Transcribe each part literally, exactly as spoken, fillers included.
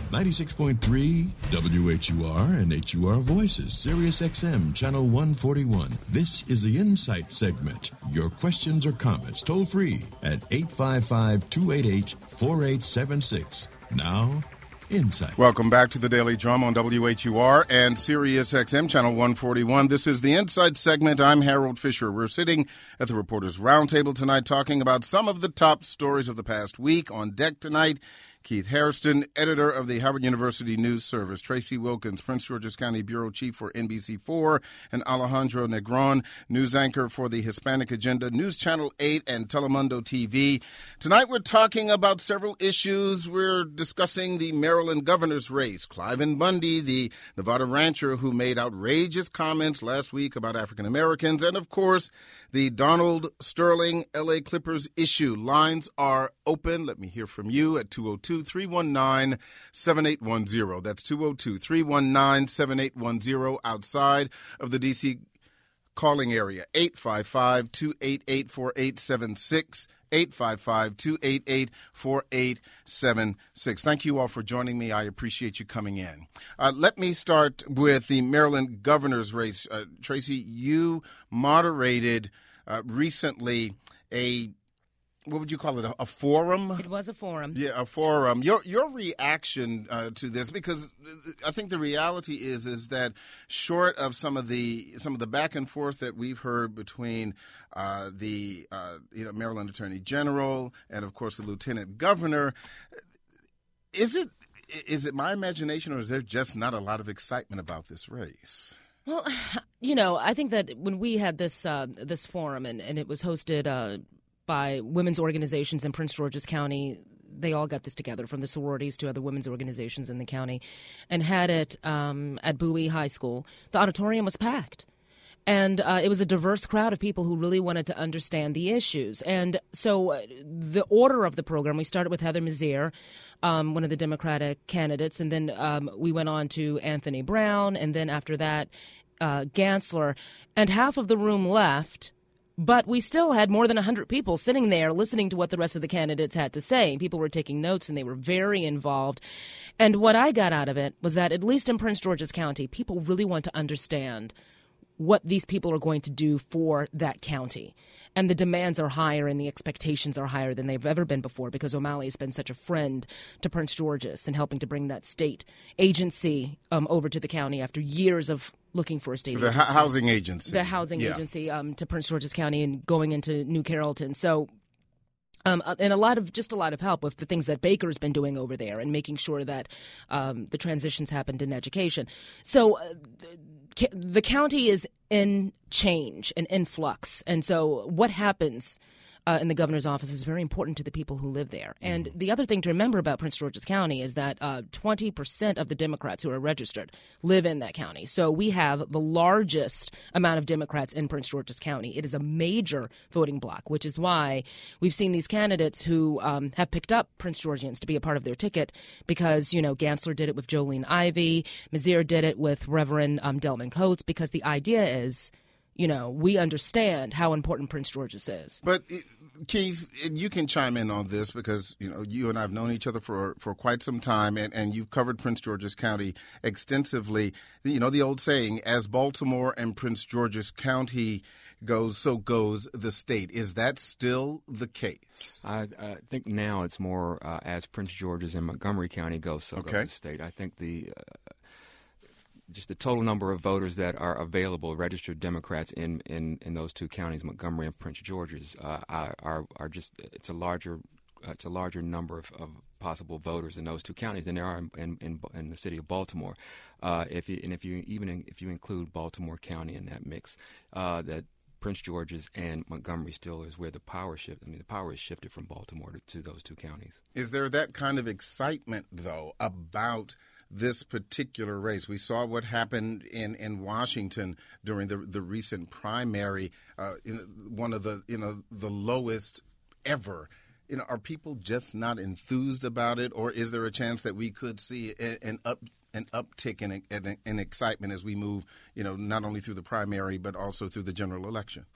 ninety-six point three W H U R and H U R Voices, Sirius X M, Channel one forty-one. This is the Insight segment. Your questions or comments toll free at eight five five, two eight eight, four eight seven six. Now, Insight. Welcome back to the Daily Drum on W H U R and Sirius X M, Channel one forty-one. This is the Insight segment. I'm Harold Fisher. We're sitting at the Reporters Roundtable tonight talking about some of the top stories of the past week. On deck tonight, Keith Hairston, editor of the Howard University News Service, Tracy Wilkins, Prince George's County Bureau Chief for N B C four, and Alejandro Negron, news anchor for the Hispanic Agenda, News Channel eight, and Telemundo T V. Tonight we're talking about several issues. We're discussing the Maryland governor's race, Cliven Bundy, the Nevada rancher who made outrageous comments last week about African Americans, and, of course, the Donald Sterling L A Clippers issue. Lines are open. Let me hear from you at two oh two, three one nine, seven eight one zero. That's two oh two, three one nine, seven eight one zero outside of the D C calling area. eight five five, two eight eight, four eight seven six. eight five five, two eight eight, four eight seven six. Thank you all for joining me. I appreciate you coming in. Uh, let me start with the Maryland governor's race. Uh, Tracy, you moderated uh, recently a what would you call it, a, a forum? It was a forum. Yeah, a forum. Your your reaction uh, to this, because I think the reality is is that short of some of the some of the back and forth that we've heard between uh, the uh, you know Maryland Attorney General and of course the Lieutenant Governor, is it is it my imagination, or is there just not a lot of excitement about this race? Well, you know, I think that when we had this uh, this forum and, and it was hosted uh, by women's organizations in Prince George's County, they all got this together, from the sororities to other women's organizations in the county, and had it um, at Bowie High School. The auditorium was packed. And uh, it was a diverse crowd of people who really wanted to understand the issues. And so uh, the order of the program, we started with Heather Mazier, um, one of the Democratic candidates, and then um, we went on to Anthony Brown, and then after that, uh, Gansler. And half of the room left, but we still had more than one hundred people sitting there listening to what the rest of the candidates had to say. People were taking notes, and they were very involved. And what I got out of it was that, at least in Prince George's County, people really want to understand what these people are going to do for that county. And the demands are higher and the expectations are higher than they've ever been before, because O'Malley has been such a friend to Prince George's and helping to bring that state agency um, over to the county after years of looking for a state the agency. The housing agency. The housing yeah. agency um, to Prince George's County and going into New Carrollton. So Um, and a lot of just a lot of help with the things that Baker's been doing over there and making sure that um, the transitions happened in education. So uh, the, the county is in change and in flux. And so what happens Uh, in the governor's office is very important to the people who live there. And mm. the other thing to remember about Prince George's County is that uh, twenty percent of the Democrats who are registered live in that county. So we have the largest amount of Democrats in Prince George's County. It is a major voting bloc, which is why we've seen these candidates who um, have picked up Prince Georgians to be a part of their ticket because, you know, Gansler did it with Jolene Ivey, Mazier did it with Reverend um, Delman Coates, because the idea is, you know, we understand how important Prince George's is. But, Keith, you can chime in on this because, you know, you and I have known each other for, for quite some time, and, and you've covered Prince George's County extensively. You know, the old saying, as Baltimore and Prince George's County goes, so goes the state. Is that still the case? I, I think now it's more uh, as Prince George's and Montgomery County goes, so okay. goes the state. I think the... Uh, just the total number of voters that are available, registered Democrats in, in, in those two counties, Montgomery and Prince George's, uh, are are just it's a larger uh, it's a larger number of, of possible voters in those two counties than there are in in, in the city of Baltimore. Uh, if you and if you even in, if you include Baltimore County in that mix, uh, that Prince George's and Montgomery still is where the power shift. I mean, the power is shifted from Baltimore to, to those two counties. Is there that kind of excitement though about this particular race? We saw what happened in, in Washington during the the recent primary, uh, in one of the you know the lowest ever. You know, are people just not enthused about it, or is there a chance that we could see an up an uptick in, in, in excitement as we move, you know, not only through the primary but also through the general election?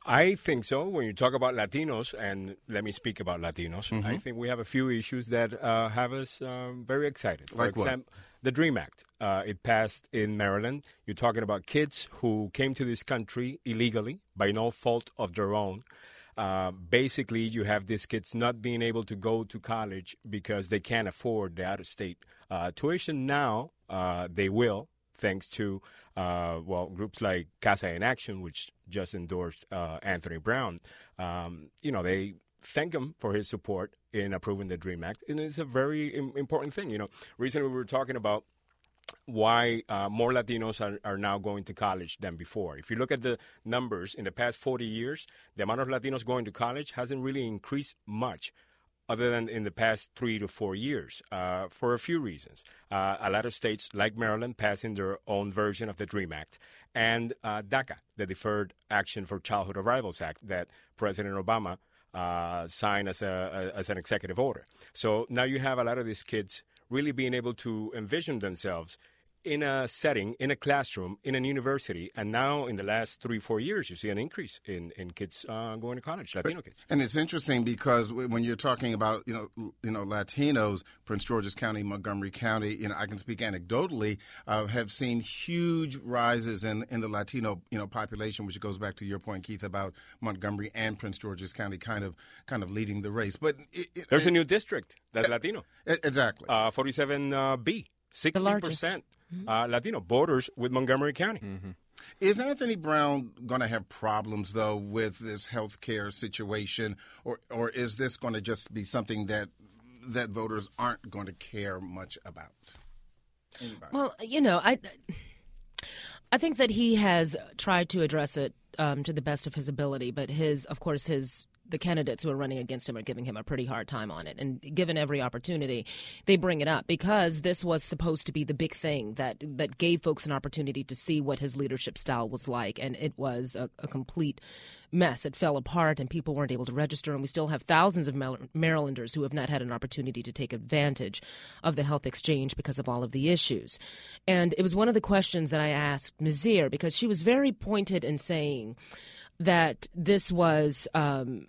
I think so. When you talk about Latinos, and let me speak about Latinos, mm-hmm. I think we have a few issues that uh, have us uh, very excited. For like example, what? The DREAM Act. Uh, it passed in Maryland. You're talking about kids who came to this country illegally by no fault of their own. Uh, basically, you have these kids not being able to go to college because they can't afford the out-of-state uh, tuition. Now, uh, they will, thanks to Uh, well, groups like Casa en Action, which just endorsed uh, Anthony Brown. Um, you know, they thank him for his support in approving the DREAM Act, and it's a very im- important thing. You know, recently we were talking about why uh, more Latinos are, are now going to college than before. If you look at the numbers in the past forty years, the amount of Latinos going to college hasn't really increased much, other than in the past three to four years, uh, for a few reasons. Uh, a lot of states, like Maryland, passing their own version of the DREAM Act, and uh, DACA, the Deferred Action for Childhood Arrivals Act, that President Obama uh, signed as, a, a, as an executive order. So now you have a lot of these kids really being able to envision themselves in a setting, in a classroom, in a university, and now in the last three, four years, you see an increase in, in kids uh, going to college, Latino but, kids. And it's interesting because when you're talking about, you know, you know, Latinos, Prince George's County, Montgomery County, you know, I can speak anecdotally, uh, have seen huge rises in, in the Latino, you know, population, which goes back to your point, Keith, about Montgomery and Prince George's County kind of kind of leading the race. But it, it, there's it, a new district that's uh, Latino. Exactly. Uh, forty-seven B, sixty percent. Uh, Latino borders with Montgomery County. Mm-hmm. Is Anthony Brown going to have problems, though, with this health care situation, or or is this going to just be something that that voters aren't going to care much about? Anybody? Well, you know, I I think that he has tried to address it um, to the best of his ability, but his, of course, his. the candidates who are running against him are giving him a pretty hard time on it. And given every opportunity, they bring it up because this was supposed to be the big thing that, that gave folks an opportunity to see what his leadership style was like. And it was a, a complete mess. It fell apart and people weren't able to register. And we still have thousands of Marylanders who have not had an opportunity to take advantage of the health exchange because of all of the issues. And it was one of the questions that I asked Mizere, because she was very pointed in saying that this was um,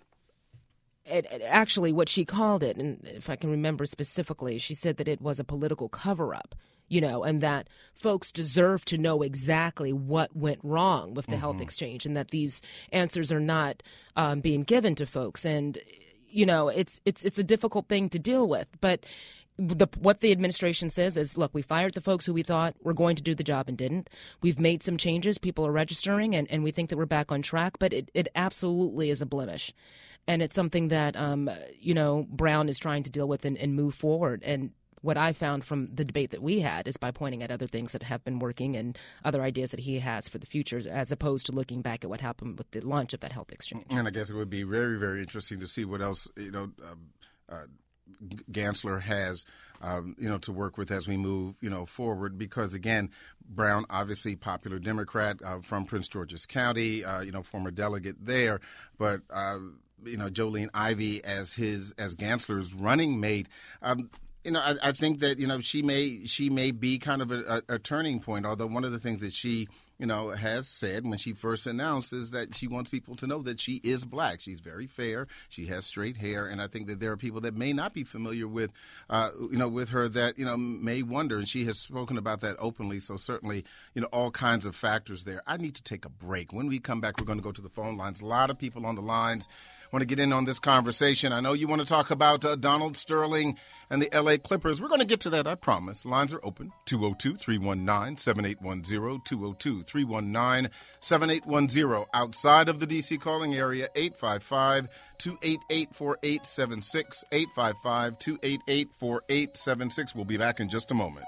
it, it actually what she called it, and if I can remember specifically, she said that it was a political cover-up, you know, and that folks deserve to know exactly what went wrong with the mm-hmm. health exchange, and that these answers are not um, being given to folks. And, you know, it's it's it's a difficult thing to deal with, but The, what the administration says is, look, we fired the folks who we thought were going to do the job and didn't. We've made some changes. People are registering, and, and we think that we're back on track. But it, it absolutely is a blemish. And it's something that, um, you know, Brown is trying to deal with and, and move forward. And what I found from the debate that we had is by pointing at other things that have been working and other ideas that he has for the future, as opposed to looking back at what happened with the launch of that health exchange. And I guess it would be very, very interesting to see what else, you know, um, uh, Gansler has, um, you know, to work with as we move, you know, forward. Because again, Brown, obviously popular Democrat uh, from Prince George's County, uh, you know, former delegate there, but uh, you know, Jolene Ivey as his as Gansler's running mate. Um, You know, I, I think that, you know, she may she may be kind of a, a, a turning point, although one of the things that she, you know, has said when she first announced is that she wants people to know that she is black. She's very fair. She has straight hair. And I think that there are people that may not be familiar with, uh, you know, with her that, you know, may wonder. And she has spoken about that openly. So certainly, you know, all kinds of factors there. I need to take a break. When we come back, we're going to go to the phone lines. A lot of people on the lines want to get in on this conversation. I know you want to talk about uh, Donald Sterling and the L A Clippers. We're going to get to that, I promise. Lines are open. two oh two, three one nine, seven eight one zero, two oh two, three one nine, seven eight one zero. Outside of the D C calling area, eight five five, two eight eight, four eight seven six, eight five five, two eight eight, four eight seven six. We'll be back in just a moment.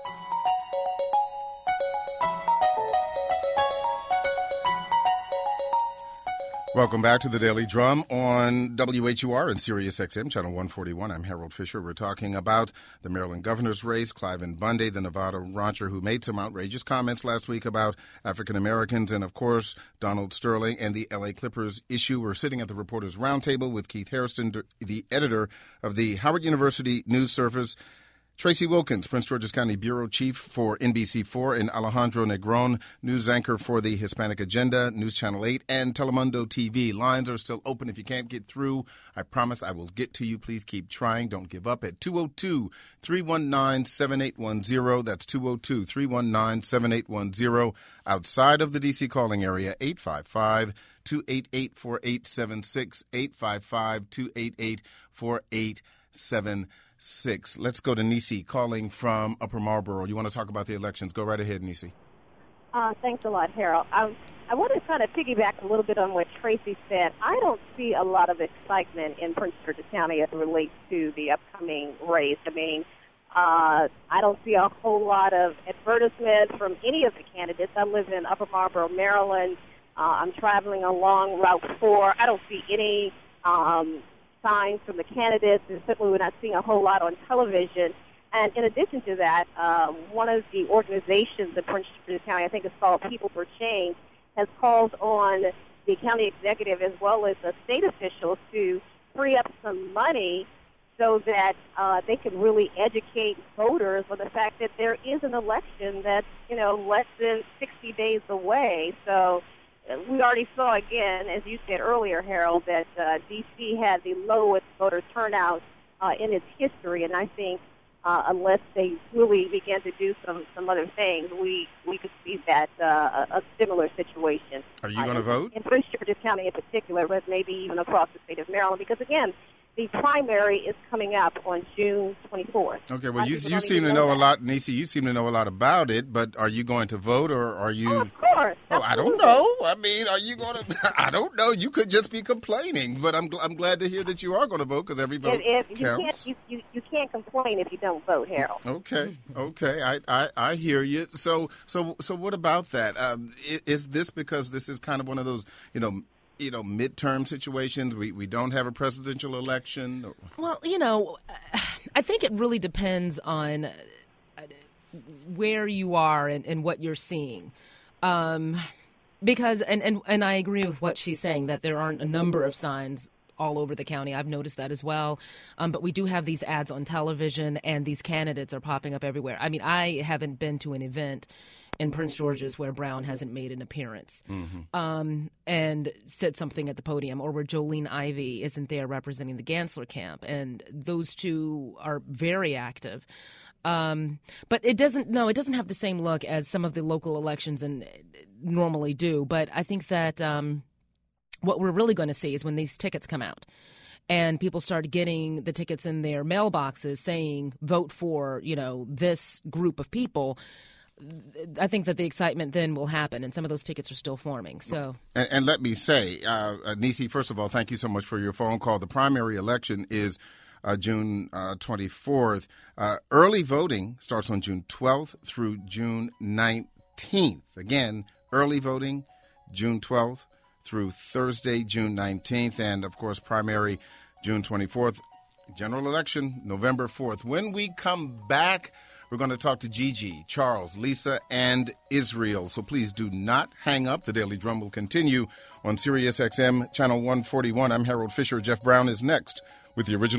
Welcome back to the Daily Drum on W H U R and Sirius X M, Channel one forty-one. I'm Harold Fisher. We're talking about the Maryland governor's race, Cliven Bundy, the Nevada rancher who made some outrageous comments last week about African Americans, and, of course, Donald Sterling and the L A Clippers issue. We're sitting at the Reporters Roundtable with Keith Hairston, the editor of the Howard University News Service. Tracy Wilkins, Prince George's County Bureau Chief for N B C four, and Alejandro Negron, news anchor for the Hispanic Agenda, News Channel eight, and Telemundo T V. Lines are still open. If you can't get through, I promise I will get to you. Please keep trying. Don't give up at two oh two, three one nine, seven eight one zero. That's two oh two, three one nine, seven eight one zero. Outside of the D C calling area, eight five five, two eight eight, four eight seven six, eight five five, two eight eight, four eight seven six. Let's go to Nisi calling from Upper Marlboro. You want to talk about the elections? Go right ahead, Nisi. Uh, thanks a lot, Harold. I, I want to kind of piggyback a little bit on what Tracy said. I don't see a lot of excitement in Prince George's County as it relates to the upcoming race. I mean, uh, I don't see a whole lot of advertisement from any of the candidates. I live in Upper Marlboro, Maryland. Uh, I'm traveling along Route four. I don't see any um, signs from the candidates, and simply we're not seeing a whole lot on television. And in addition to that, uh, one of the organizations in Prince George's County, I think it's called People for Change, has called on the county executive as well as the state officials to free up some money so that uh, they can really educate voters on the fact that there is an election that's, you know, less than sixty days away. So we already saw, again, as you said earlier, Harold, that uh, D C had the lowest voter turnout uh, in its history, and I think uh, unless they really begin to do some, some other things, we, we could see that uh, a, a similar situation. Are you going to uh, vote? In Prince George's County in particular, but maybe even across the state of Maryland, because, again, the primary is coming up on June twenty-fourth. Okay, well, you, people you don't seem even to know that. a lot, Nisi, you seem to know a lot about it, but are you going to vote or are you... Oh, of course. Oh, I don't Absolutely. know. I mean, are you going to... I don't know. You could just be complaining, but I'm, I'm glad to hear that you are going to vote because every vote If, if you counts. can't, you, you, you can't complain if you don't vote, Harold. Okay, okay, I, I, I hear you. So so so what about that? Um, is, is this because this is kind of one of those you know you know midterm situations? We we don't have a presidential election. Well, you know, I think it really depends on where you are and, and what you're seeing. Um, because, and, and, and I agree with what she's saying, that there aren't a number of signs all over the county. I've noticed that as well. Um, but we do have these ads on television, and these candidates are popping up everywhere. I mean, I haven't been to an event in Prince George's where Brown hasn't made an appearance mm-hmm. um, and said something at the podium, or where Jolene Ivey isn't there representing the Gansler camp. And those two are very active. Um, but it doesn't, no, it doesn't have the same look as some of the local elections and normally do. But I think that um, what we're really going to see is when these tickets come out and people start getting the tickets in their mailboxes saying, vote for, you know, this group of people. I think that the excitement then will happen, and some of those tickets are still forming. So, and, and let me say, uh, Nisi, first of all, thank you so much for your phone call. The primary election is uh, June uh, twenty-fourth. Uh, early voting starts on June twelfth through June nineteenth. Again, early voting June twelfth through Thursday, June nineteenth, and of course, primary June twenty-fourth. General election November fourth. When we come back, we're going to talk to Gigi, Charles, Lisa, and Israel. So please do not hang up. The Daily Drum will continue on Sirius X M, Channel one forty-one. I'm Harold Fisher. Jeff Brown is next with the original.